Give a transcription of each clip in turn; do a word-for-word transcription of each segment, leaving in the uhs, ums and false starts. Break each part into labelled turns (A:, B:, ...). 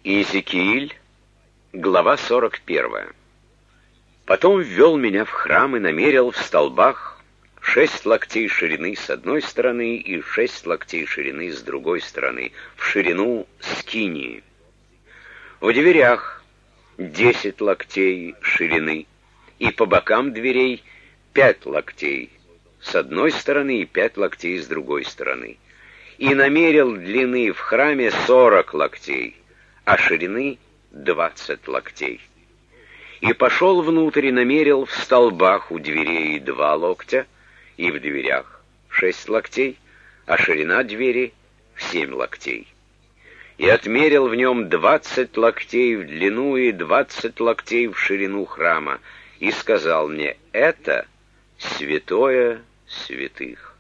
A: Иезекииль, глава сорок первая. Потом ввел меня в храм и намерил в столбах шесть локтей ширины с одной стороны и шесть локтей ширины с другой стороны, в ширину скинии. В дверях десять локтей ширины, и по бокам дверей пять локтей с одной стороны и пять локтей с другой стороны. И намерил длины в храме сорок локтей, а ширины двадцать локтей. И пошел внутрь и намерил в столбах у дверей два локтя, и в дверях шесть локтей, а ширина двери в семь локтей. И отмерил в нем двадцать локтей в длину и двадцать локтей в ширину храма, и сказал мне: это святое святых.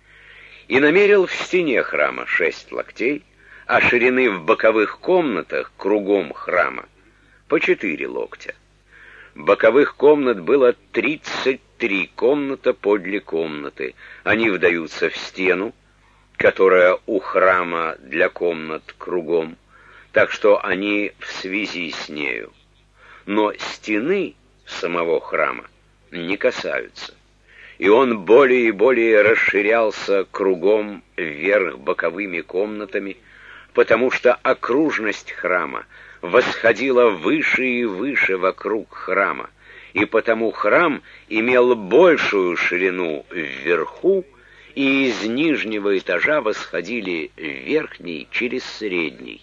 A: И намерил в стене храма шесть локтей, а ширины в боковых комнатах кругом храма по четыре локтя. Боковых комнат было тридцать три комната подле комнаты. Они вдаются в стену, которая у храма для комнат кругом, так что они в связи с нею. Но стены самого храма не касаются. И он более и более расширялся кругом вверх боковыми комнатами, потому что окружность храма восходила выше и выше вокруг храма, и потому храм имел большую ширину вверху, и из нижнего этажа восходили в верхний через средний.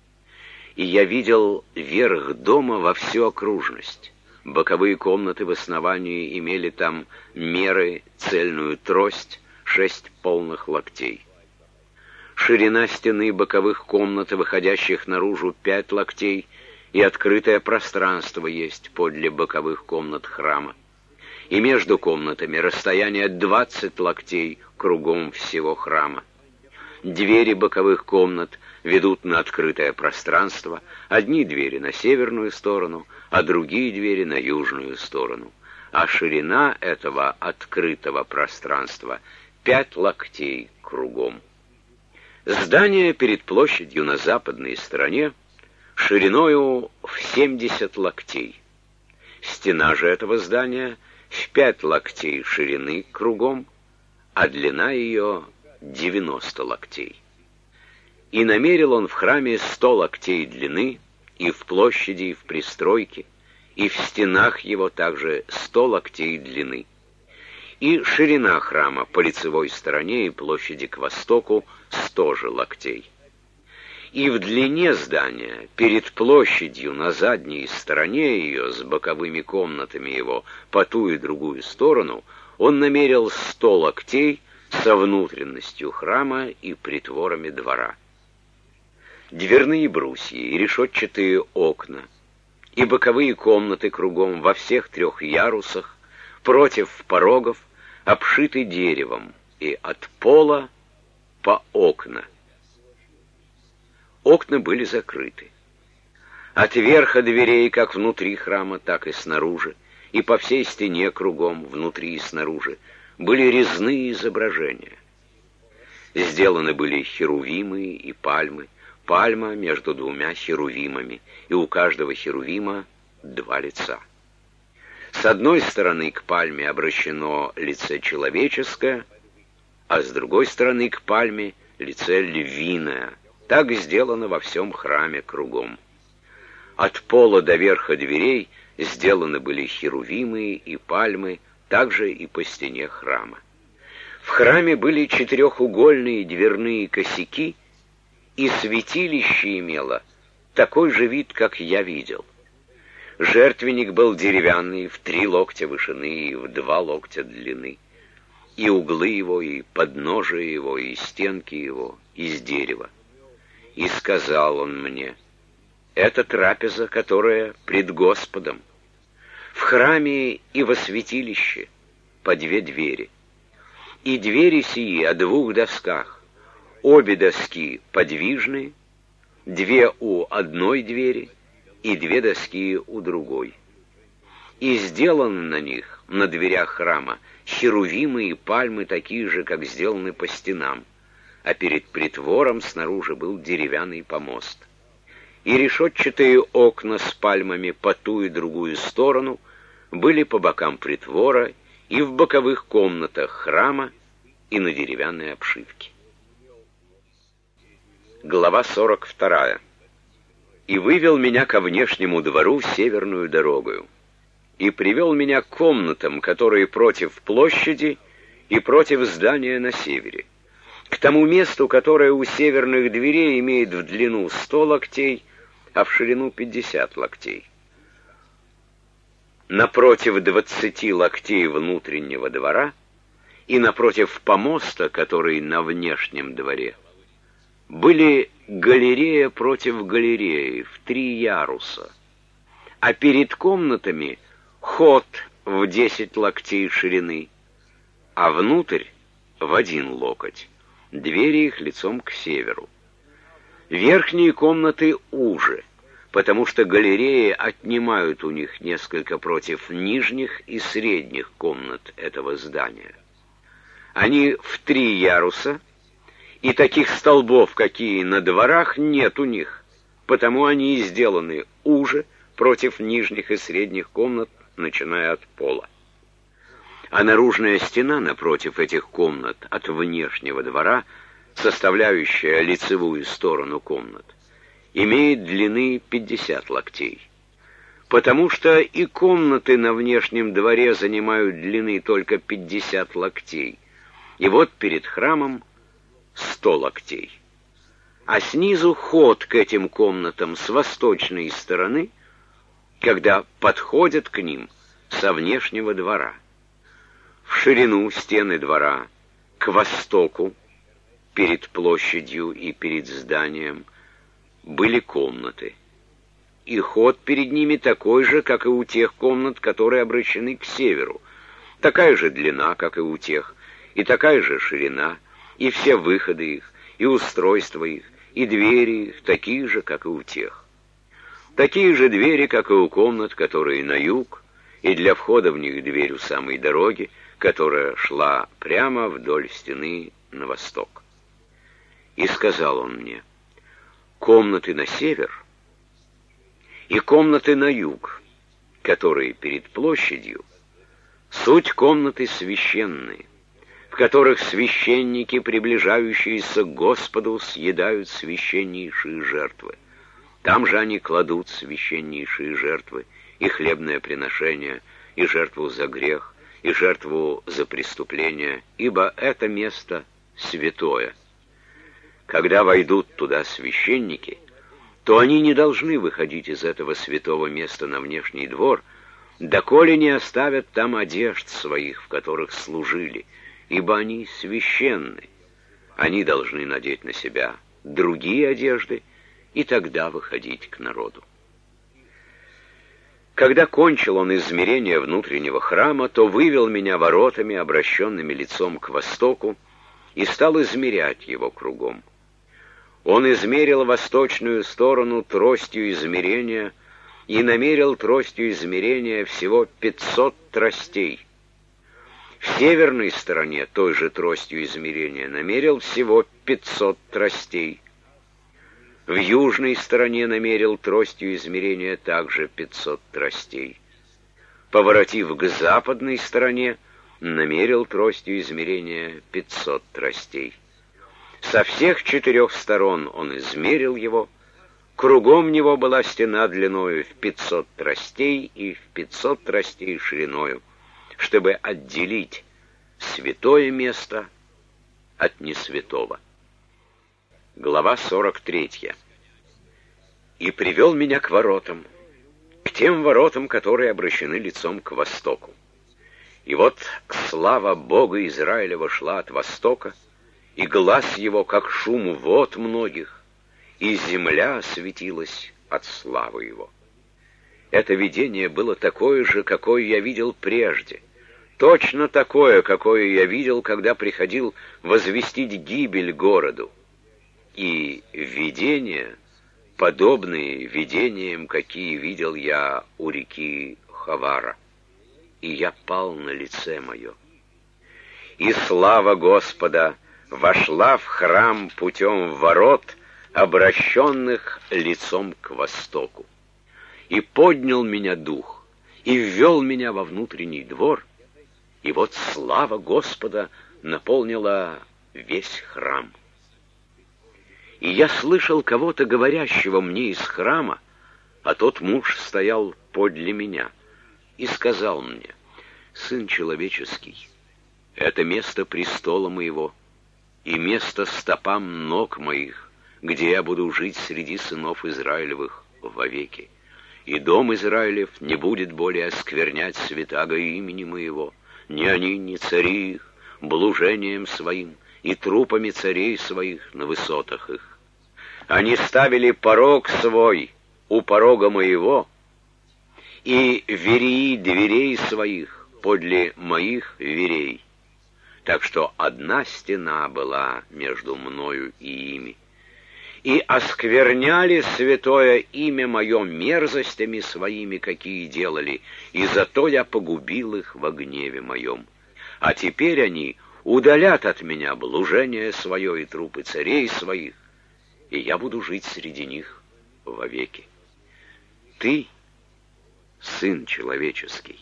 A: И я видел верх дома во всю окружность. Боковые комнаты в основании имели там меры, цельную трость, шесть полных локтей. Ширина стены боковых комнат, выходящих наружу, пять локтей, и открытое пространство есть подле боковых комнат храма. И между комнатами расстояние двадцать локтей кругом всего храма. Двери боковых комнат ведут на открытое пространство, одни двери на северную сторону, а другие двери на южную сторону. А ширина этого открытого пространства пять локтей кругом. Здание перед площадью на западной стороне шириною в семьдесят локтей. Стена же этого здания в пять локтей ширины кругом, а длина ее девяносто локтей. И намерил он в храме сто локтей длины, и в площади, и в пристройке, и в стенах его также сто локтей длины. И ширина храма по лицевой стороне и площади к востоку сто же локтей. И в длине здания, перед площадью на задней стороне ее, с боковыми комнатами его, по ту и другую сторону, он намерил сто локтей со внутренностью храма и притворами двора. Дверные брусья и решетчатые окна, и боковые комнаты кругом во всех трех ярусах, против порогов, обшиты деревом, и от пола по окна. Окна были закрыты. От верха дверей, как внутри храма, так и снаружи, и по всей стене кругом, внутри и снаружи, были резные изображения. Сделаны были херувимы и пальмы, пальма между двумя херувимами, и у каждого херувима два лица. С одной стороны к пальме обращено лице человеческое, а с другой стороны к пальме лице львиное. Так сделано во всем храме кругом. От пола до верха дверей сделаны были херувимы и пальмы, также и по стене храма. В храме были четырехугольные дверные косяки, и святилище имело такой же вид, как я видел. Жертвенник был деревянный, в три локтя вышины и в два локтя длины, и углы его, и подножие его, и стенки его из дерева. И сказал он мне: это трапеза, которая пред Господом. В храме и во святилище по две двери. И двери сии о двух досках. Обе доски подвижные, две у одной двери и две доски у другой. И сделаны на них, на дверях храма, херувимы и пальмы такие же, как сделаны по стенам, а перед притвором снаружи был деревянный помост. и решетчатые окна с пальмами по ту и другую сторону были по бокам притвора и в боковых комнатах храма, и на деревянной обшивке. Глава сорок вторая. «И вывел меня ко внешнему двору северную дорогою, и привел меня к комнатам, которые против площади и против здания на севере, к тому месту, которое у северных дверей имеет в длину сто локтей, а в ширину пятьдесят локтей. Напротив двадцати локтей внутреннего двора и напротив помоста, который на внешнем дворе, были галерея против галереи в три яруса, а перед комнатами ход в десять локтей ширины, а внутрь в один локоть, двери их лицом к северу. Верхние комнаты уже, потому что галереи отнимают у них несколько против нижних и средних комнат этого здания. Они в три яруса, и таких столбов, какие на дворах, нет у них, потому они и сделаны уже против нижних и средних комнат, начиная от пола. А наружная стена напротив этих комнат от внешнего двора, составляющая лицевую сторону комнат, имеет длины пятьдесят локтей, потому что и комнаты на внешнем дворе занимают длины только пятьдесят локтей, и вот перед храмом сто локтей. А снизу ход к этим комнатам с восточной стороны, когда подходят к ним со внешнего двора. В ширину стены двора к востоку, перед площадью и перед зданием, были комнаты, и ход перед ними такой же, как и у тех комнат, которые обращены к северу, такая же длина, как и у тех, и такая же ширина, и все выходы их, и устройство их, и двери их такие же, как и у тех. Такие же двери, как и у комнат, которые на юг, и для входа в них дверь у самой дороги, которая шла прямо вдоль стены на восток. И сказал он мне: комнаты на север и комнаты на юг, которые перед площадью, суть комнаты священные, в которых священники, приближающиеся к Господу, съедают священнейшие жертвы. Там же они кладут священнейшие жертвы, и хлебное приношение, и жертву за грех, и жертву за преступление, ибо это место святое. Когда войдут туда священники, то они не должны выходить из этого святого места на внешний двор, доколе не оставят там одежд своих, в которых служили, ибо они священны. Они должны надеть на себя другие одежды и тогда выходить к народу. Когда кончил он измерение внутреннего храма, то вывел меня воротами, обращенными лицом к востоку, и стал измерять его кругом. Он измерил восточную сторону тростью измерения и намерил тростью измерения всего пятьсот тростей. В северной стороне той же тростью измерения намерил всего пятьсот тростей. В южной стороне намерил тростью измерения также пятьсот тростей. Поворотив к западной стороне, намерил тростью измерения пятьсот тростей. Со всех четырех сторон он измерил его. Кругом него была стена длиною в пятьсот тростей и в пятьсот тростей шириною, чтобы отделить святое место от несвятого. Глава сорок третья. «И привел меня к воротам, к тем воротам, которые обращены лицом к востоку. И вот слава Бога Израилева шла от востока, и глас его, как шум вод многих, и земля осветилась от славы его. Это видение было такое же, какое я видел прежде, точно такое, какое я видел, когда приходил возвестить гибель городу, и видения, подобные видениям, какие видел я у реки Хавара, и я пал на лице мое. И слава Господа вошла в храм путем ворот, обращенных лицом к востоку. И поднял меня дух, и ввел меня во внутренний двор, и вот слава Господа наполнила весь храм. И я слышал кого-то говорящего мне из храма, а тот муж стоял подле меня, и сказал мне: «Сын человеческий, это место престола моего и место стопам ног моих, где я буду жить среди сынов Израилевых вовеки. И дом Израилев не будет более осквернять святаго имени моего, ни они, ни цари их, блужением своим и трупами царей своих на высотах их. Они ставили порог свой у порога моего, и вереи дверей своих подле моих верей. Так что одна стена была между мною и ими. И оскверняли святое имя мое мерзостями своими, какие делали, и зато я погубил их во гневе моем. А теперь они удалят от меня блужение свое и трупы царей своих, и я буду жить среди них вовеки. Ты, сын человеческий,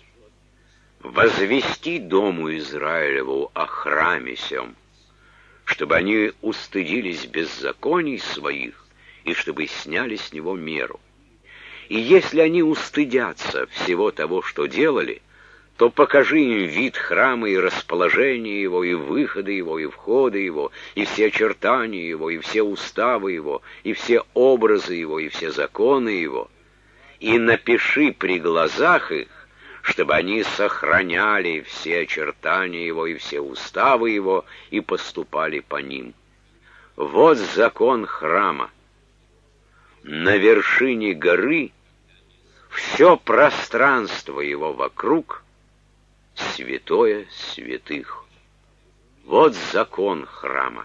A: возвести дому Израилеву о храме сем, чтобы они устыдились беззаконий своих, и чтобы сняли с него меру. И если они устыдятся всего того, что делали, то покажи им вид храма и расположение его, и выходы его, и входы его, и все очертания его, и все уставы его, и все образы его, и все законы его, и напиши при глазах их, чтобы они сохраняли все очертания его и все уставы его и поступали по ним. Вот закон храма. На вершине горы все пространство его вокруг святое святых. Вот закон храма.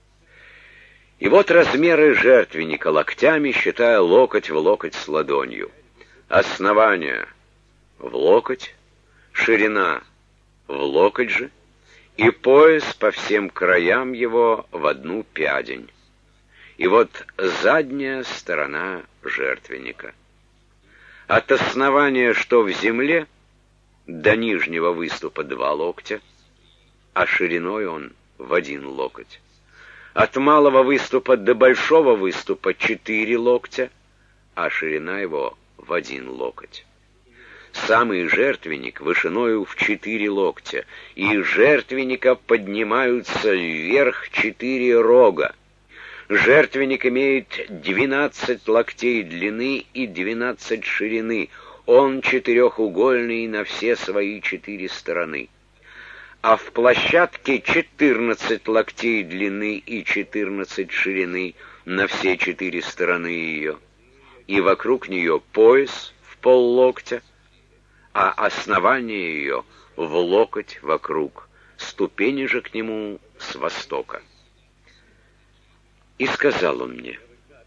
A: И вот размеры жертвенника локтями, считая локоть в локоть с ладонью. Основание в локоть, ширина в локоть же, и пояс по всем краям его в одну пядень. И вот задняя сторона жертвенника. От основания, что в земле, до нижнего выступа два локтя, а шириной он в один локоть. От малого выступа до большого выступа четыре локтя, а ширина его в один локоть. Самый жертвенник вышиною в четыре локтя, и из жертвенника поднимаются вверх четыре рога. Жертвенник имеет двенадцать локтей длины и двенадцать ширины. Он четырехугольный на все свои четыре стороны. А в площадке четырнадцать локтей длины и четырнадцать ширины на все четыре стороны ее. И вокруг нее пояс в поллоктя, а основание ее в локоть вокруг, ступени же к нему с востока. И сказал он мне: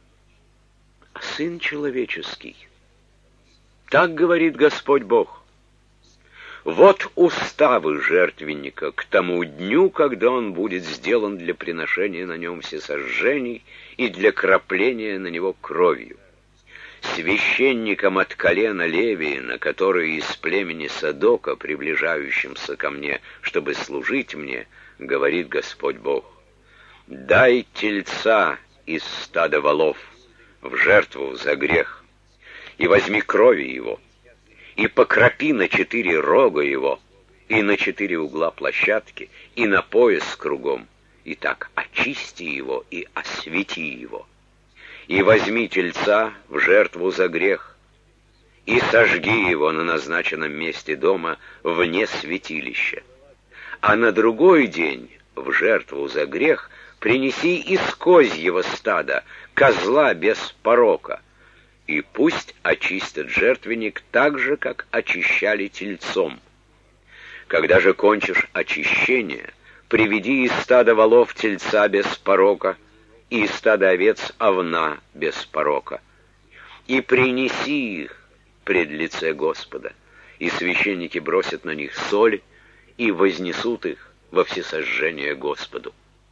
A: «Сын человеческий, так говорит Господь Бог, вот уставы жертвенника к тому дню, когда он будет сделан для приношения на нем всесожжений и для крапления на него кровью. Священникам от колена Левиина, которые из племени Садока, приближающимся ко мне, чтобы служить мне, говорит Господь Бог: дай тельца из стада волов в жертву за грех, и возьми крови его, и покропи на четыре рога его, и на четыре угла площадки, и на пояс кругом, и так очисти его и освети его. И возьми тельца в жертву за грех, и сожги его на назначенном месте дома вне святилища. А на другой день в жертву за грех принеси из козьего стада козла без порока, и пусть очистят жертвенник так же, как очищали тельцом. Когда же кончишь очищение, приведи из стада волов тельца без порока, и из стада овец овна без порока, и принеси их пред лице Господа, и священники бросят на них соль, и вознесут их во всесожжение Господу.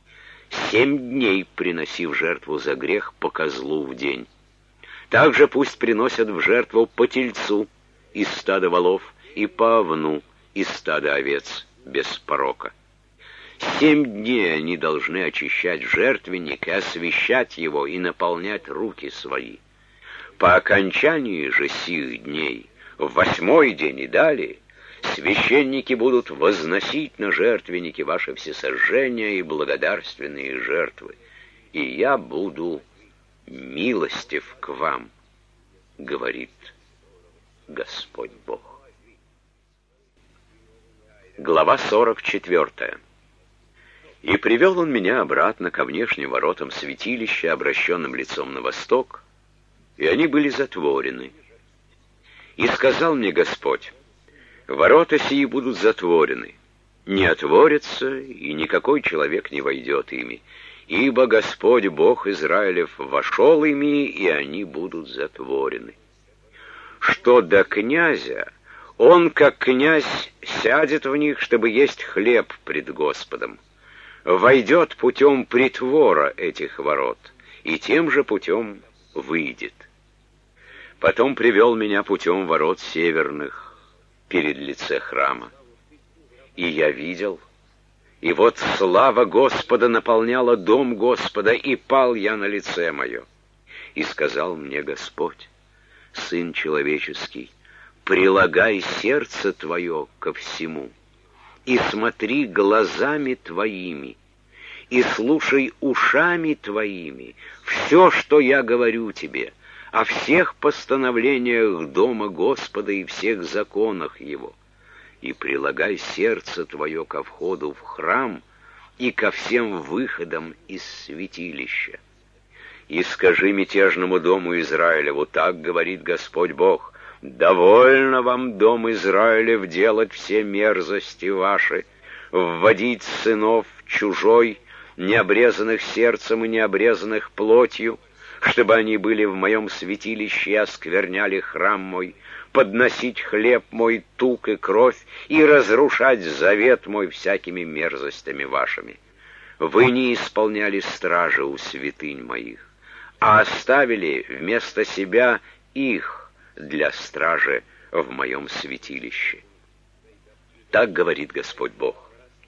A: семь дней приноси в жертву за грех по козлу в день. Также пусть приносят в жертву по тельцу из стада волов и по овну из стада овец без порока. Семь дней они должны очищать жертвенник и освящать его, и наполнять руки свои. По окончании же сих дней, в восьмой день и далее, священники будут возносить на жертвенники ваши всесожжения и благодарственные жертвы, и я буду милостив к вам, говорит Господь Бог. Глава сорок четвёртая. И привел он меня обратно ко внешним воротам святилища, обращенным лицом на восток, и они были затворены. И сказал мне Господь: ворота сии будут затворены, не отворятся, и никакой человек не войдет ими, ибо Господь Бог Израилев вошел ими, и они будут затворены. Что до князя, он, как князь, сядет в них, чтобы есть хлеб пред Господом, войдет путем притвора этих ворот, и тем же путем выйдет. Потом привел меня путем ворот северных перед лице храма. И я видел, и вот слава Господа наполняла дом Господа, и пал я на лице мое. И сказал мне Господь: Сын человеческий, прилагай сердце твое ко всему, и смотри глазами твоими, и слушай ушами твоими все, что я говорю тебе, о всех постановлениях дома Господа и всех законах его, и прилагай сердце твое ко входу в храм и ко всем выходам из святилища. И скажи мятежному дому Израилеву: так говорит Господь Бог: довольно вам, дом Израилев, делать все мерзости ваши, вводить сынов чужой, необрезанных сердцем и необрезанных плотью, чтобы они были в моем святилище и оскверняли храм мой, подносить хлеб мой, тук и кровь, и разрушать завет мой всякими мерзостями вашими. Вы не исполняли стражи у святынь моих, а оставили вместо себя их для стражи в моем святилище. Так говорит Господь Бог: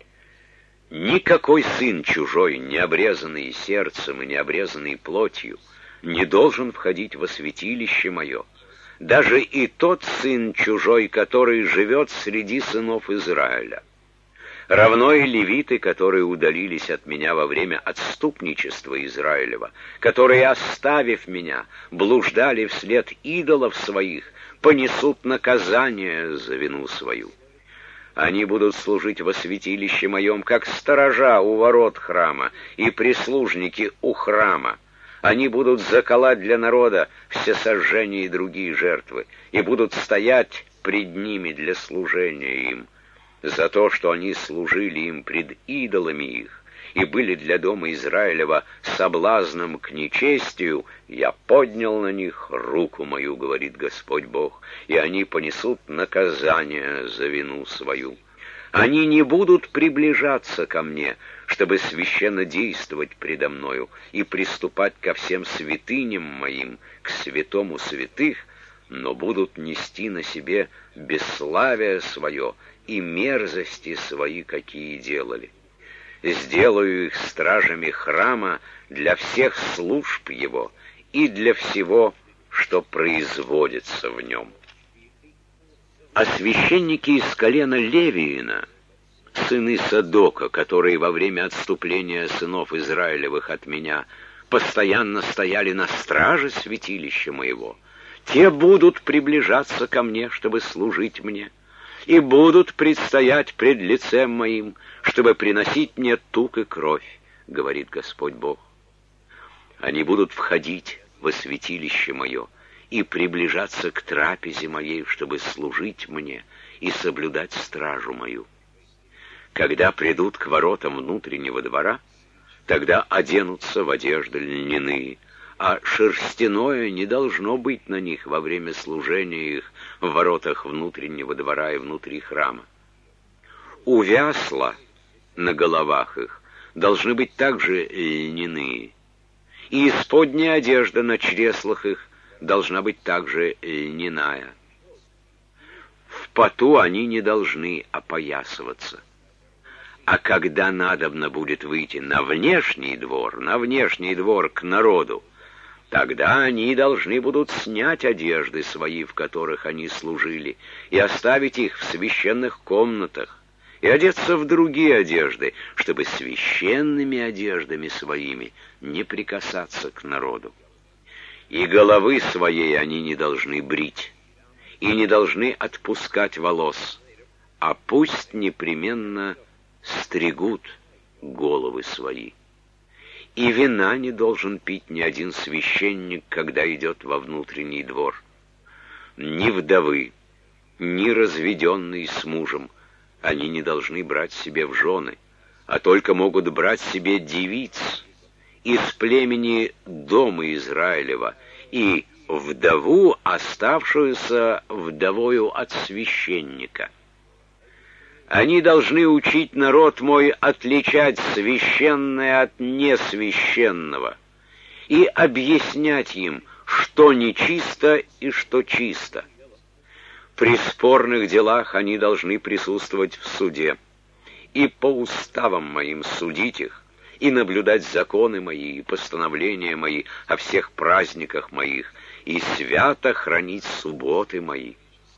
A: никакой сын чужой, не обрезанный сердцем и не обрезанный плотью, не должен входить во святилище мое, даже и тот сын чужой, который живет среди сынов Израиля. Равно и левиты, которые удалились от меня во время отступничества Израилева, которые, оставив меня, блуждали вслед идолов своих, понесут наказание за вину свою. Они будут служить во святилище моем, как сторожа у ворот храма и прислужники у храма. Они будут заколоть для народа всесожжения и другие жертвы, и будут стоять пред ними для служения им. За то, что они служили им пред идолами их и были для дома Израилева соблазном к нечестию, я поднял на них руку мою, говорит Господь Бог, и они понесут наказание за вину свою. Они не будут приближаться ко мне, чтобы священно действовать предо мною и приступать ко всем святыням моим, к святому святых, но будут нести на себе бесславие свое и мерзости свои, какие делали. Сделаю их стражами храма для всех служб его и для всего, что производится в нем. А священники из колена Левиина, сыны Садока, которые во время отступления сынов Израилевых от меня постоянно стояли на страже святилища моего, те будут приближаться ко мне, чтобы служить мне, и будут предстоять пред лицем моим, чтобы приносить мне тук и кровь, говорит Господь Бог. Они будут входить во святилище мое и приближаться к трапезе моей, чтобы служить мне и соблюдать стражу мою. Когда придут к воротам внутреннего двора, тогда оденутся в одежды льняные, а шерстяное не должно быть на них во время служения их в воротах внутреннего двора и внутри храма. У вясла на головах их должны быть также льняные, и исподняя одежда на чреслах их должна быть также льняная. В поту они не должны опоясываться. А когда надобно будет выйти на внешний двор, на внешний двор к народу, тогда они должны будут снять одежды свои, в которых они служили, и оставить их в священных комнатах, и одеться в другие одежды, чтобы священными одеждами своими не прикасаться к народу. И головы своей они не должны брить, и не должны отпускать волос, а пусть непременно стригут головы свои. И вина не должен пить ни один священник, когда идет во внутренний двор. Ни вдовы, ни разведенные с мужем они не должны брать себе в жены, а только могут брать себе девиц из племени дома Израилева и вдову, оставшуюся вдовою от священника. Они должны учить народ мой отличать священное от несвященного и объяснять им, что нечисто и что чисто. При спорных делах они должны присутствовать в суде, и по уставам моим судить их, и наблюдать законы мои и постановления мои о всех праздниках моих, и свято хранить субботы мои.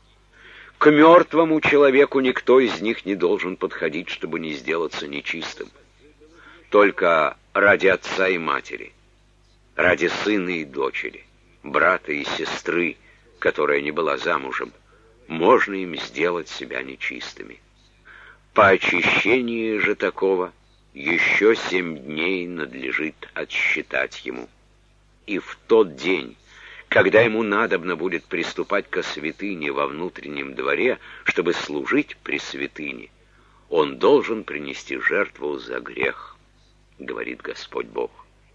A: К мертвому человеку никто из них не должен подходить, чтобы не сделаться нечистым. Только ради отца и матери, ради сына и дочери, брата и сестры, которая не была замужем, можно им сделать себя нечистыми. По очищении же такого еще семь дней надлежит отсчитать ему. И в тот день, когда ему надобно будет приступать ко святыне во внутреннем дворе, чтобы служить при святыне, он должен принести жертву за грех, говорит Господь Бог.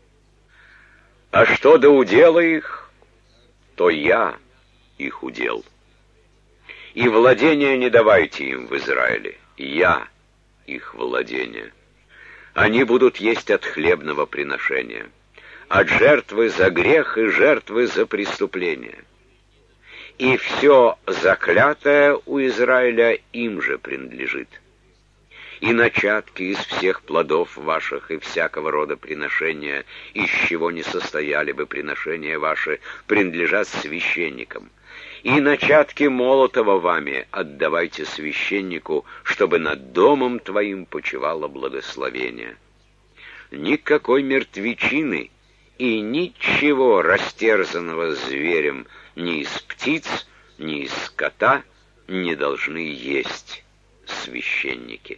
A: А что до удела их, то я их удел. И владения не давайте им в Израиле, я их владение. Они будут есть от хлебного приношения, от жертвы за грех и жертвы за преступление. И все заклятое у Израиля им же принадлежит. И начатки из всех плодов ваших и всякого рода приношения, из чего не состояли бы приношения ваши, принадлежат священникам. И начатки молотого вами отдавайте священнику, чтобы над домом твоим почивало благословение. Никакой мертвечины и ничего растерзанного зверем ни из птиц, ни из скота не должны есть священники.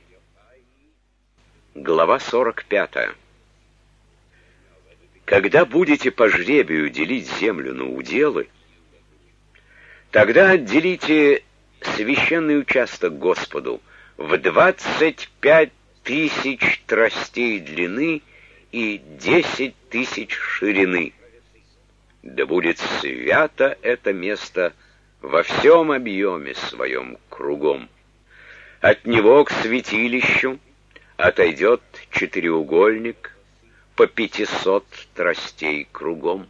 A: Глава сорок пятая. Когда будете по жребию делить землю на уделы, тогда отделите священный участок Господу в двадцать пять тысяч тростей длины и десять тысяч ширины. Да будет свято это место во всем объеме своем кругом. От него к святилищу отойдет четыреугольник по пятисот тростей кругом.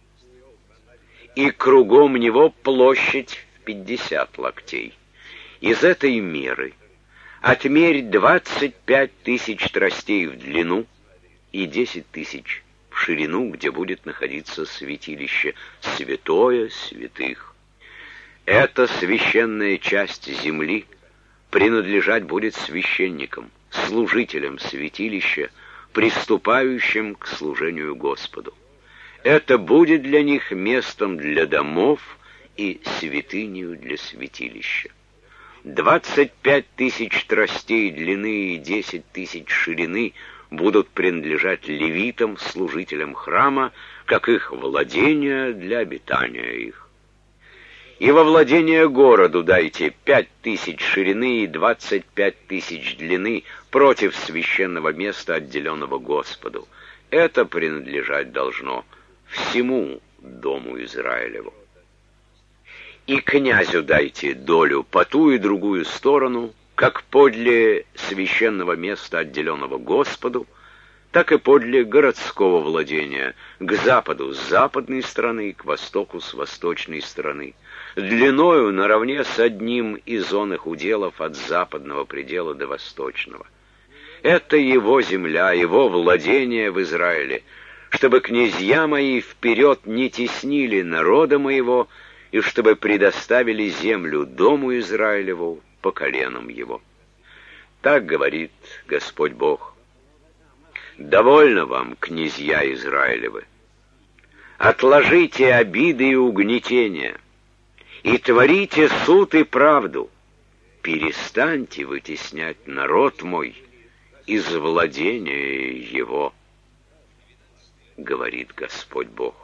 A: И кругом него площадь в пятьдесят локтей. Из этой меры отмерь двадцать пять тысяч тростей в длину и десять тысяч в ширину, где будет находиться святилище, святое святых. Эта священная часть земли принадлежать будет священникам, служителям святилища, приступающим к служению Господу. Это будет для них местом для домов и святынею для святилища. Двадцать пять тысяч тростей длины и десять тысяч ширины будут принадлежать левитам, служителям храма, как их владение для обитания их. И во владение городу дайте пять тысяч ширины и двадцать пять тысяч длины против священного места, отделенного Господу. Это принадлежать должно всему дому Израилеву. И князю дайте долю по ту и другую сторону, как подле священного места, отделенного Господу, так и подле городского владения, к западу с западной стороны, к востоку с восточной стороны, длиною наравне с одним из оных уделов от западного предела до восточного. Это его земля, его владение в Израиле, чтобы князья мои вперед не теснили народа моего, и чтобы предоставили землю дому Израилеву по коленам его. Так говорит Господь Бог. Довольно вам, князья Израилевы. Отложите обиды и угнетения, и творите суд и правду. Перестаньте вытеснять народ мой из владения его, говорит Господь Бог.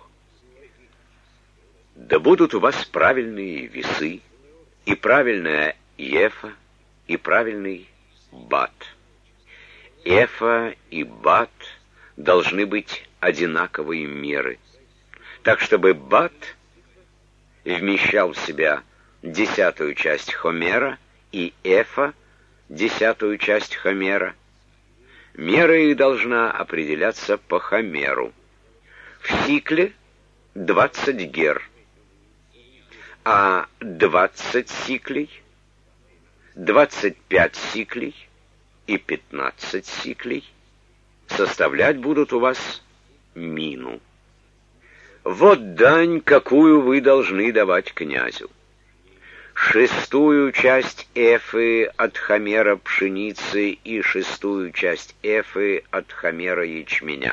A: Да будут у вас правильные весы, и правильная ефа, и правильный бат. Эфа и бат должны быть одинаковые меры, так чтобы бат вмещал в себя десятую часть хомера и эфа десятую часть хомера. Мера их должна определяться по хомеру. В сикле двадцать гер, а двадцать сиклей, двадцать пять сиклей и пятнадцать сиклей составлять будут у вас мину. Вот дань, какую вы должны давать князю. Шестую часть эфы от хомера пшеницы и шестую часть эфы от хомера ячменя.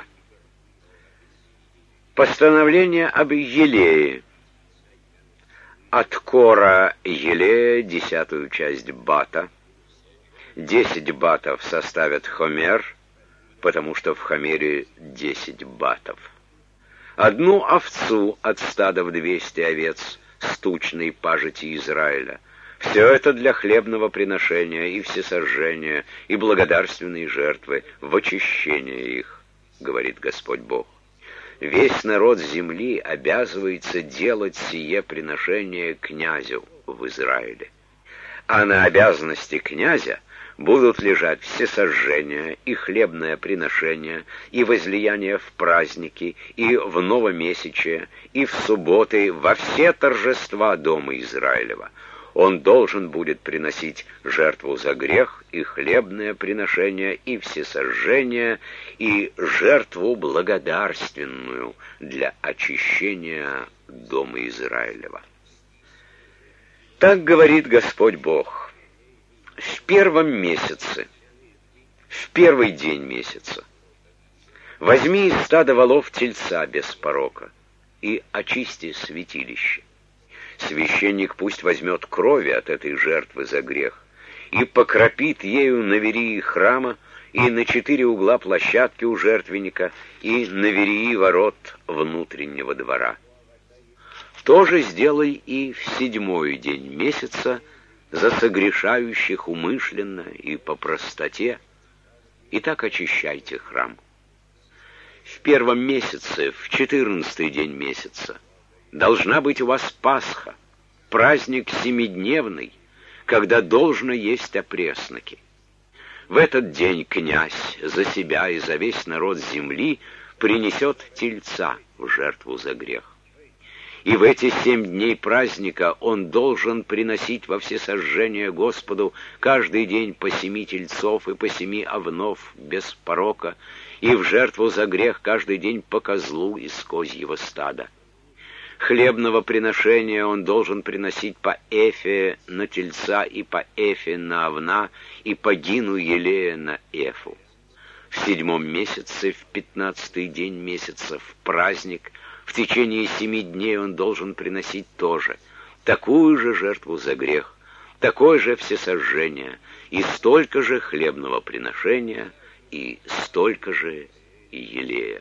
A: Постановление об елее. От кора елея десятую часть бата. Десять батов составят хомер, потому что в хомере десять батов. Одну овцу от стада в двести овец с тучной пажити Израиля. Все это для хлебного приношения и всесожжения, и благодарственной жертвы, в очищение их, говорит Господь Бог. Весь народ земли обязывается делать сие приношение князю в Израиле. А на обязанности князя будут лежать всесожжения и хлебное приношение, и возлияние в праздники, и в новомесячие, и в субботы, во все торжества дома Израилева. Он должен будет приносить жертву за грех, и хлебное приношение, и всесожжение, и жертву благодарственную для очищения дома Израилева. Так говорит Господь Бог. В первом месяце, в первый день месяца, возьми из стада волов тельца без порока и очисти святилище. Священник пусть возьмет крови от этой жертвы за грех и покропит ею на верии храма и на четыре угла площадки у жертвенника и на верии ворот внутреннего двора. То же сделай и в седьмой день месяца за согрешающих умышленно и по простоте, и так очищайте храм. В первом месяце, в четырнадцатый день месяца, должна быть у вас Пасха, праздник семидневный, когда должно есть опресноки. В этот день князь за себя и за весь народ земли принесет тельца в жертву за грех. И в эти семь дней праздника он должен приносить во всесожжение Господу каждый день по семи тельцов и по семи овнов без порока, и в жертву за грех каждый день по козлу из козьего стада. Хлебного приношения он должен приносить по эфе на тельца и по эфе на овна, и по гину елея на эфу. В седьмом месяце, в пятнадцатый день месяца, в праздник, в течение семи дней он должен приносить тоже такую же жертву за грех, такое же всесожжение, и столько же хлебного приношения, и столько же елея.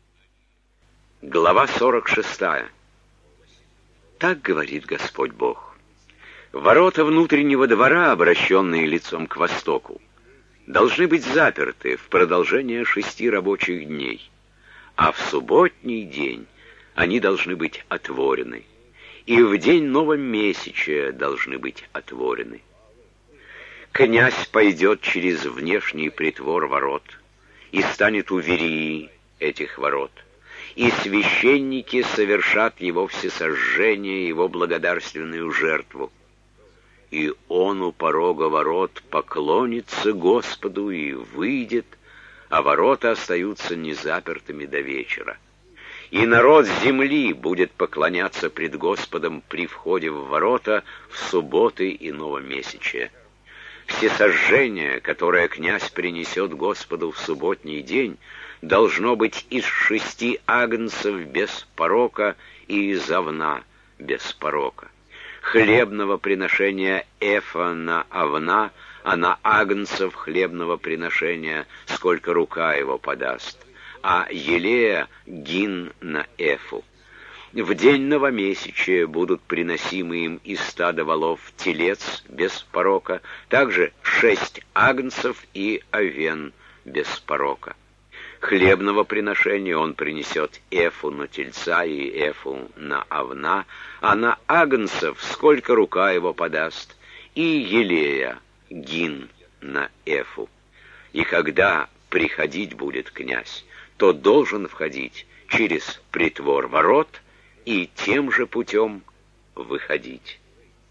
A: Глава сорок шестая. Так говорит Господь Бог. Ворота внутреннего двора, обращенные лицом к востоку, должны быть заперты в продолжение шести рабочих дней, а в субботний день они должны быть отворены, и в день новомесячия должны быть отворены. Князь пойдет через внешний притвор ворот и станет у Верии этих ворот. И священники совершат его всесожжение, его благодарственную жертву. И он у порога ворот поклонится Господу и выйдет, а ворота остаются незапертыми до вечера. И народ земли будет поклоняться пред Господом при входе в ворота в субботы и новомесячие. Всесожжение, которое князь принесет Господу в субботний день, должно быть из шести агнцев без порока и из овна без порока. Хлебного приношения эфа на овна, а на агнцев хлебного приношения, сколько рука его подаст, а елея гин на эфу. В день новомесячия будут приносимы им из стада волов телец без порока, также шесть агнцев и овен без порока. Хлебного приношения он принесет эфу на тельца и эфу на овна, а на агнцев сколько рука его подаст, и елея гин на эфу. И когда приходить будет князь, то должен входить через притвор ворот и тем же путем выходить.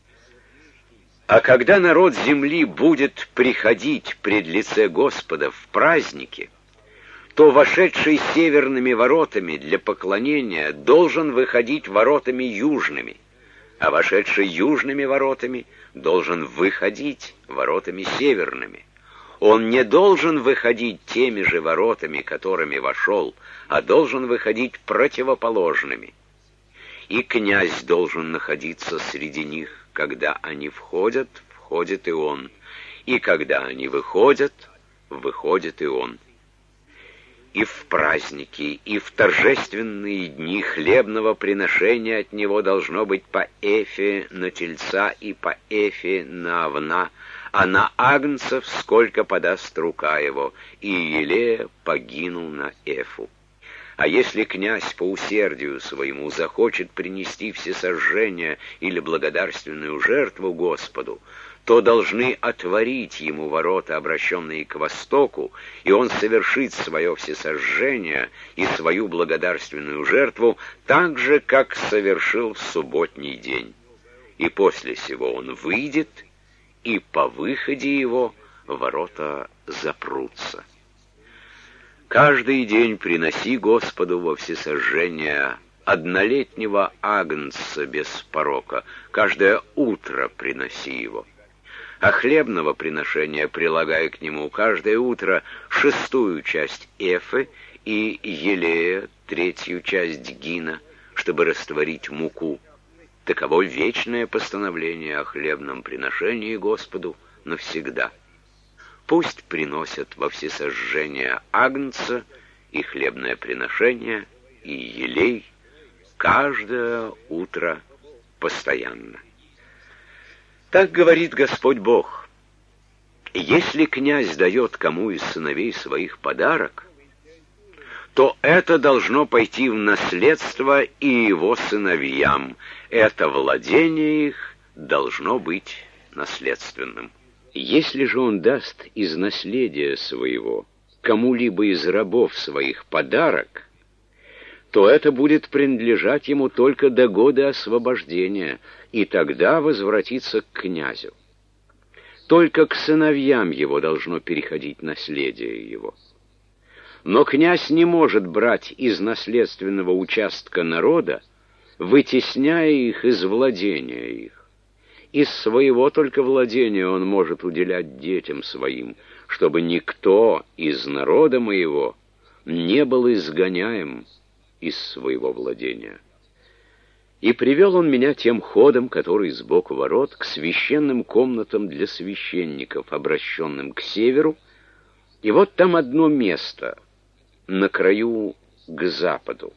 A: А когда народ земли будет приходить пред лице Господа в праздники, то вошедший северными воротами для поклонения должен выходить воротами южными, а вошедший южными воротами должен выходить воротами северными. Он не должен выходить теми же воротами, которыми вошел, а должен выходить противоположными. И князь должен находиться среди них, когда они входят, входит и он, и когда они выходят, выходит и он. И в праздники, и в торжественные дни хлебного приношения от него должно быть по эфе на тельца и по эфе на овна, а на агнцев сколько подаст рука его, и елея погинул на эфу. А если князь по усердию своему захочет принести всесожжение или благодарственную жертву Господу, то должны отворить ему ворота, обращенные к востоку, и он совершит свое всесожжение и свою благодарственную жертву так же, как совершил в субботний день. И после сего он выйдет, и по выходе его ворота запрутся. Каждый день приноси Господу во всесожжение однолетнего агнца без порока, каждое утро приноси его. А хлебного приношения прилагай к нему каждое утро шестую часть эфы и елея третью часть гина, чтобы растворить муку. Таково вечное постановление о хлебном приношении Господу навсегда. Пусть приносят во всесожжение агнца и хлебное приношение, и елей каждое утро постоянно. Так говорит Господь Бог: если князь дает кому из сыновей своих подарок, то это должно пойти в наследство и его сыновьям. Это владение их должно быть наследственным. Если же он даст из наследия своего кому-либо из рабов своих подарок, то это будет принадлежать ему только до года освобождения, и тогда возвратится к князю. Только к сыновьям его должно переходить наследие его. Но князь не может брать из наследственного участка народа, вытесняя их из владения их. Из своего только владения он может уделять детям своим, чтобы никто из народа моего не был изгоняем из своего владения. И привел он меня тем ходом, который сбоку ворот, к священным комнатам для священников, обращенным к северу, и вот там одно место, на краю к западу.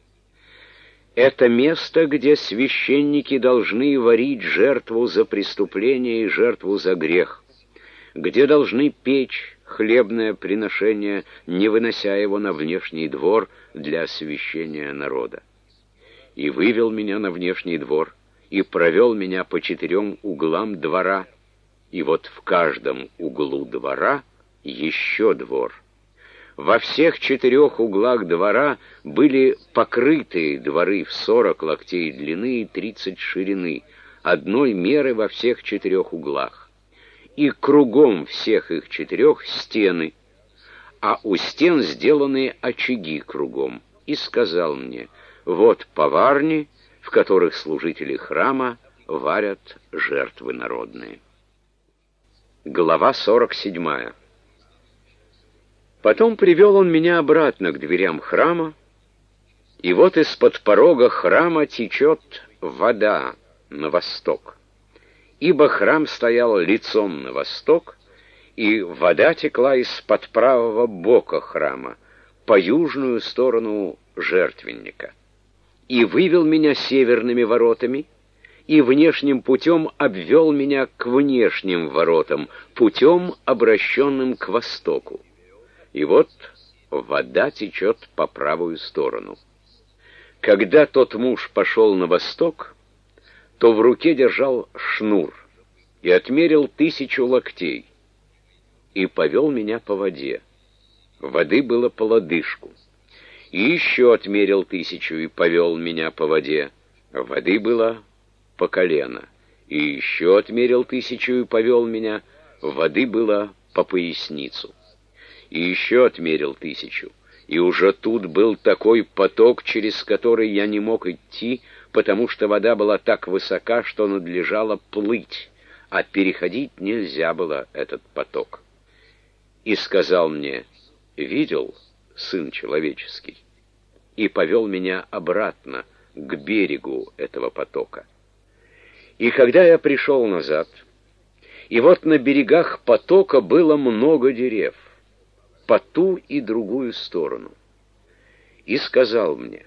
A: Это место, где священники должны варить жертву за преступление и жертву за грех, где должны печь хлебное приношение, не вынося его на внешний двор для освящения народа. И вывел меня на внешний двор, и провел меня по четырем углам двора, и вот в каждом углу двора еще двор. Во всех четырех углах двора были покрытые дворы в сорок локтей длины и тридцать ширины, одной меры во всех четырех углах. И кругом всех их четырех стены, а у стен сделаны очаги кругом. И сказал мне: вот поварни, в которых служители храма варят жертвы народные. Глава сорок седьмая. Потом привел он меня обратно к дверям храма, и вот из-под порога храма течет вода на восток. Ибо храм стоял лицом на восток, и вода текла из-под правого бока храма, по южную сторону жертвенника. И вывел меня северными воротами, и внешним путем обвел меня к внешним воротам, путем, обращенным к востоку. И вот вода течет по правую сторону. Когда тот муж пошел на восток, то в руке держал шнур и отмерил тысячу локтей, и повел меня по воде. Воды было по лодыжку. И еще отмерил тысячу и повел меня по воде. Воды было по колено. И еще отмерил тысячу и повел меня. Воды было по поясницу. И еще отмерил тысячу. И уже тут был такой поток, через который я не мог идти, потому что вода была так высока, что надлежало плыть, а переходить нельзя было этот поток. И сказал мне: видел, Сын Человеческий? И повел меня обратно к берегу этого потока. И когда я пришел назад, и вот на берегах потока было много дерев, по ту и другую сторону. И сказал мне: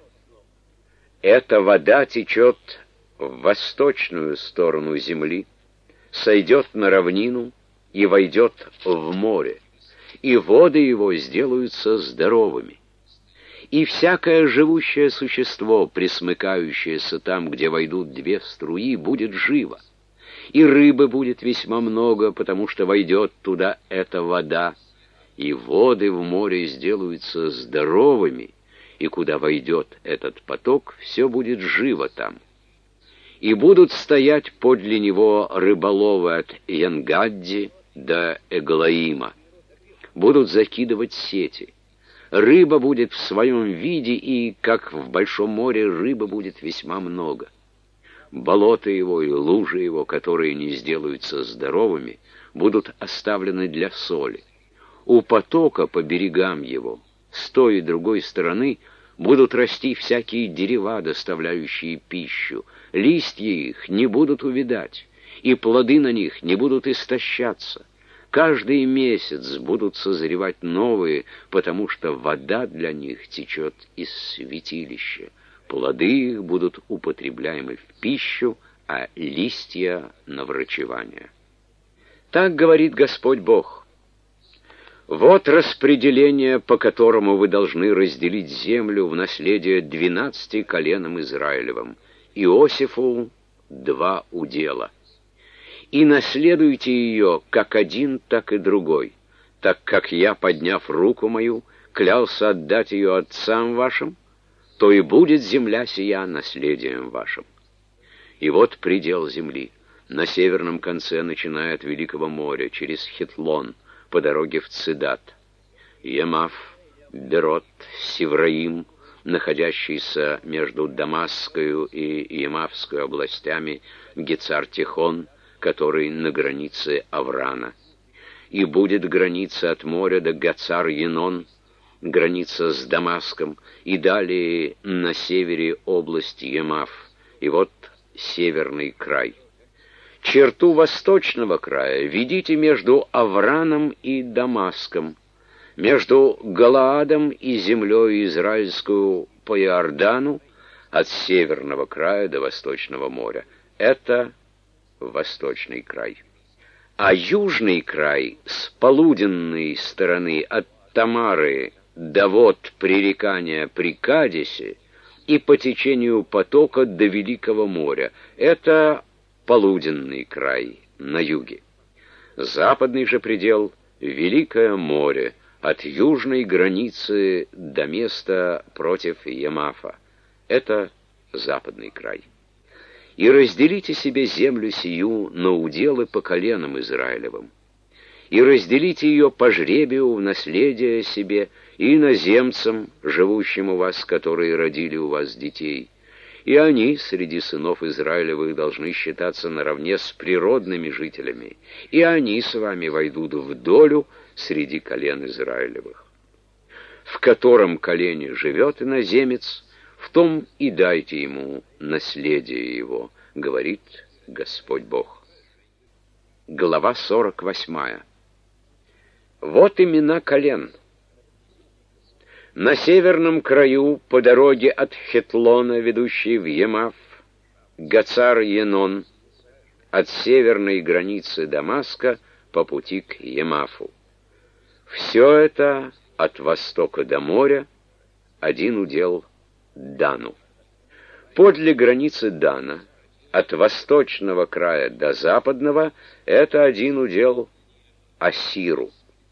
A: эта вода течет в восточную сторону земли, сойдет на равнину и войдет в море, и воды его сделаются здоровыми. И всякое живущее существо, пресмыкающееся там, где войдут две струи, будет живо. И рыбы будет весьма много, потому что войдет туда эта вода, и воды в море сделаются здоровыми, и куда войдет этот поток, все будет живо там. И будут стоять подле него рыболовы от Янгадди до Эглаима, будут закидывать сети. Рыба будет в своем виде, и, как в большом море, рыбы будет весьма много. Болота его и лужи его, которые не сделаются здоровыми, будут оставлены для соли. У потока по берегам его, с той и другой стороны, будут расти всякие дерева, доставляющие пищу. Листья их не будут увядать, и плоды на них не будут истощаться. Каждый месяц будут созревать новые, потому что вода для них течет из святилища. Плоды их будут употребляемы в пищу, а листья — на врачевание. Так говорит Господь Бог. Вот распределение, по которому вы должны разделить землю в наследие двенадцати коленам Израилевым. Иосифу два удела. И наследуйте ее, как один, так и другой, так как я, подняв руку мою, клялся отдать ее отцам вашим, то и будет земля сия наследием вашим. И вот предел земли, на северном конце, начиная от Великого моря, через Хетлон, по дороге в Цидат, Емав, Берот, Севраим, находящийся между Дамасскою и Емавской областями, Гецар-Тихон, который на границе Аврана. И будет граница от моря до Гацар-Енон, граница с Дамаском, и далее на севере область Емав, и вот северный край. Черту восточного края ведите между Авраном и Дамаском, между Галаадом и землей израильскую по Иордану, от северного края до восточного моря. Это восточный край. А южный край с полуденной стороны от Тамары до вод пререкания при Кадесе и по течению потока до Великого моря. Это полуденный край на юге. Западный же предел — Великое море, от южной границы до места против Ямафа. Это западный край. И разделите себе землю сию на уделы по коленам Израилевым, и разделите ее по жребию в наследие себе и иноземцам, живущим у вас, которые родили у вас детей. И они среди сынов Израилевых должны считаться наравне с природными жителями, и они с вами войдут в долю среди колен Израилевых. В котором колене живет иноземец, в том и дайте ему наследие его, говорит Господь Бог. Глава сорок восьмая. Вот имена колен. На северном краю, по дороге от Хетлона, ведущей в Емаф, Гацар-Енон, от северной границы Дамаска по пути к Емафу. Все это от востока до моря, один удел Дану. Подле границы Дана, от восточного края до западного, это один удел Асиру.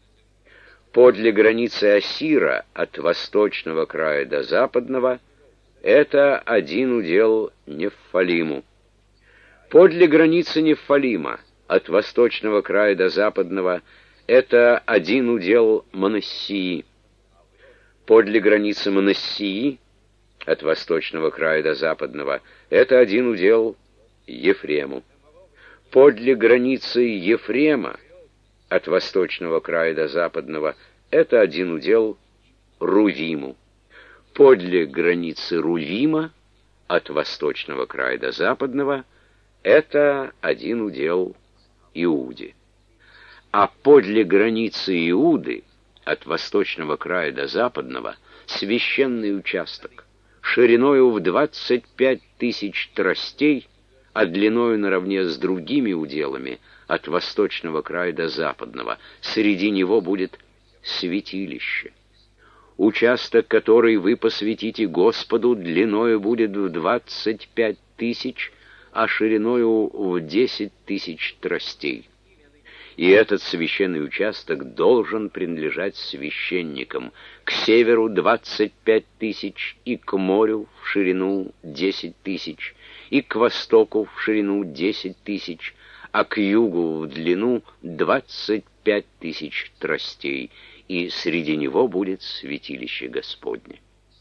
A: Подле границы Асира, от восточного края до западного, это один удел Нефалиму. Подле границы Нефалима, от восточного края до западного, это один удел Манассии. Подле границы Манассии, от восточного края до западного, это один удел Ефрему. Подле границы Ефрема, от восточного края до западного, это один удел Рувиму. Подле границы Рувима, от восточного края до западного, это один удел Иуде. А подле границы Иуды, от восточного края до западного, священный участок, шириною в двадцать пять тысяч тростей, а длиною наравне с другими уделами, от восточного края до западного. Среди него будет святилище. Участок, который вы посвятите Господу, длиною будет в двадцать пять тысяч, а шириною в десять тысяч тростей. И этот священный участок должен принадлежать священникам. К северу двадцать пять тысяч, и к морю в ширину десять тысяч, и к востоку в ширину десять тысяч, а к югу в длину двадцать пять тысяч тростей, и среди него будет святилище Господне.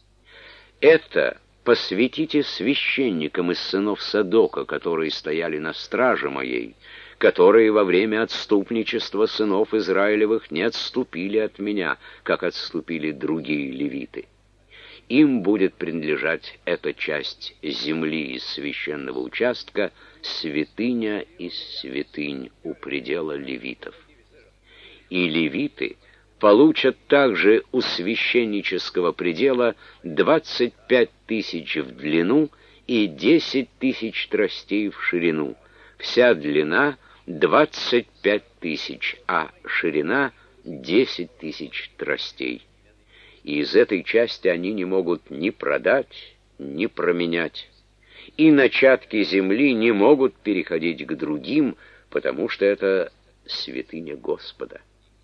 A: Это посвятите священникам из сынов Садока, которые стояли на страже моей, которые во время отступничества сынов Израилевых не отступили от меня, как отступили другие левиты. Им будет принадлежать эта часть земли из священного участка, святыня из святынь у предела левитов. И левиты получат также у священнического предела двадцать пять тысяч в длину и десять тысяч тростей в ширину. Вся длина двадцать пять тысяч, а ширина десять тысяч тростей. И из этой части они не могут ни продать, ни променять. И начатки земли не могут переходить к другим, потому что это святыня Господа.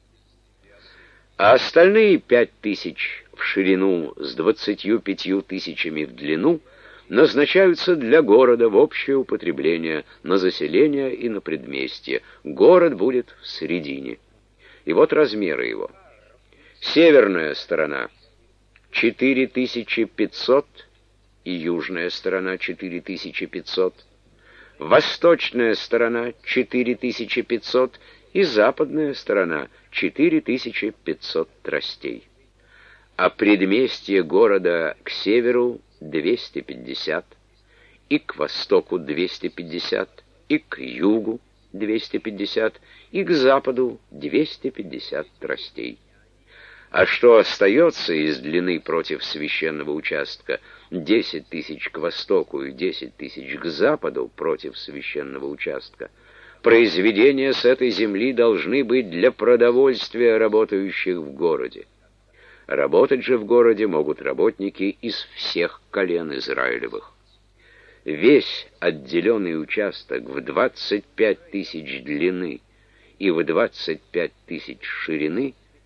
A: А остальные пять тысяч в ширину с двадцатью пятью тысячами в длину назначаются для города в общее употребление, на заселение и на предместье. Город будет в середине. И вот размеры его. Северная сторона — четыре тысячи пятьсот, и южная сторона — четыре тысячи пятьсот. Восточная сторона — четыре тысячи пятьсот, и западная сторона — четыре тысячи пятьсот тростей. А предместье города к северу — двести пятьдесят, и к востоку — двести пятьдесят, и к югу — двести пятьдесят, и к западу — двести пятьдесят тростей. А что остается из длины против священного участка, десять тысяч к востоку и десять тысяч к западу против священного участка, произведения с этой земли должны быть для продовольствия работающих в городе. Работать же в городе могут работники из всех колен Израилевых. Весь отделенный участок в двадцать пять тысяч длины и в двадцать пять тысяч ширины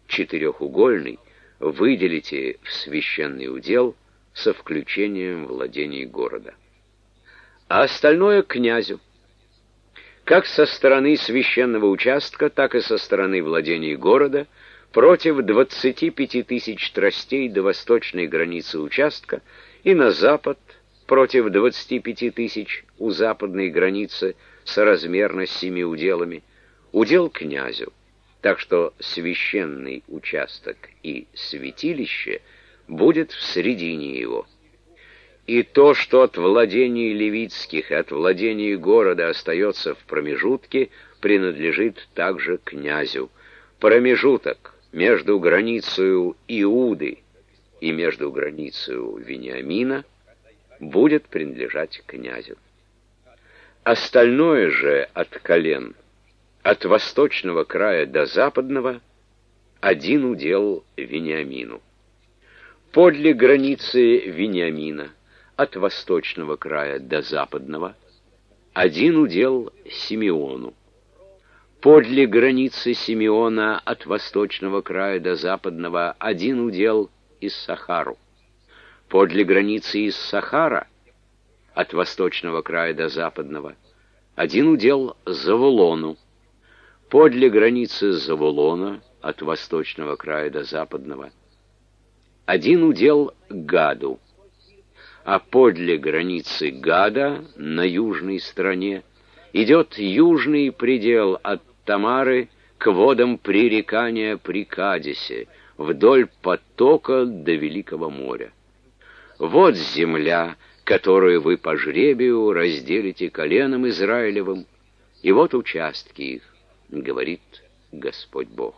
A: четырехугольный выделите в священный удел со включением владений города. А остальное князю, как со стороны священного участка, так и со стороны владений города, против двадцати пяти тысяч тростей до восточной границы участка и на запад против двадцати пяти тысяч у западной границы соразмерно с семи уделами, удел князю, так что священный участок и святилище будет в середине его. И то, что от владений левитских и от владений города остается в промежутке, принадлежит также князю. Промежуток между границей Иуды и между границей Вениамина будет принадлежать князю. Остальное же от колен, от восточного края до западного, один удел Вениамину. Подле границы Вениамина, от восточного края до западного, один удел Симеону. Подле границы Симеона, от восточного края до западного, один удел Иссахару. Подле границы Иссахара, от восточного края до западного, один удел Завулону. Подле границы Завулона, от восточного края до западного, один удел Гаду. А подле границы Гада, на южной стороне, идет южный предел от Тамары к водам пререкания при Кадисе, вдоль потока до Великого моря. Вот земля, которую вы по жребию разделите коленом Израилевым, и вот участки их, говорит Господь Бог.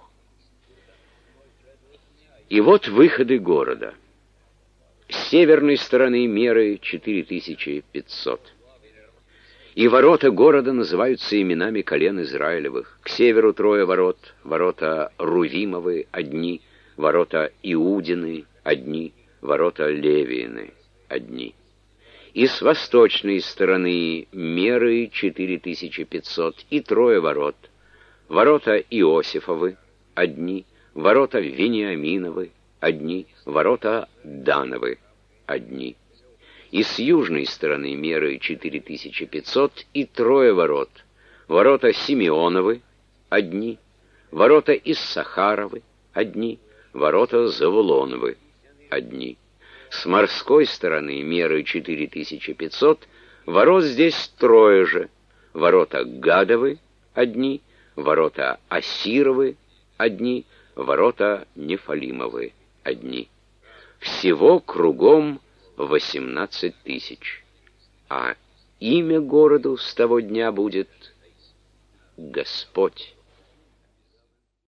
A: И вот выходы города. С северной стороны меры четыре тысячи пятьсот. И ворота города называются именами колен Израилевых. К северу трое ворот, ворота Рувимовы одни, ворота Иудины одни, ворота Левиины одни. И с восточной стороны меры четыре тысячи пятьсот и трое ворот, ворота Иосифовы одни, ворота Вениаминовы одни, ворота Дановы одни. И с южной стороны меры четыре тысячи пятьсот и трое ворот, ворота Симеоновы одни, ворота Иссахаровы одни, ворота Завулоновы одни. С морской стороны меры четыре тысячи пятьсот, ворот здесь трое же, ворота Гадовы одни, ворота Асировы одни, ворота Нефалимовы одни. Всего кругом восемнадцать тысяч. А имя городу с того дня будет Господь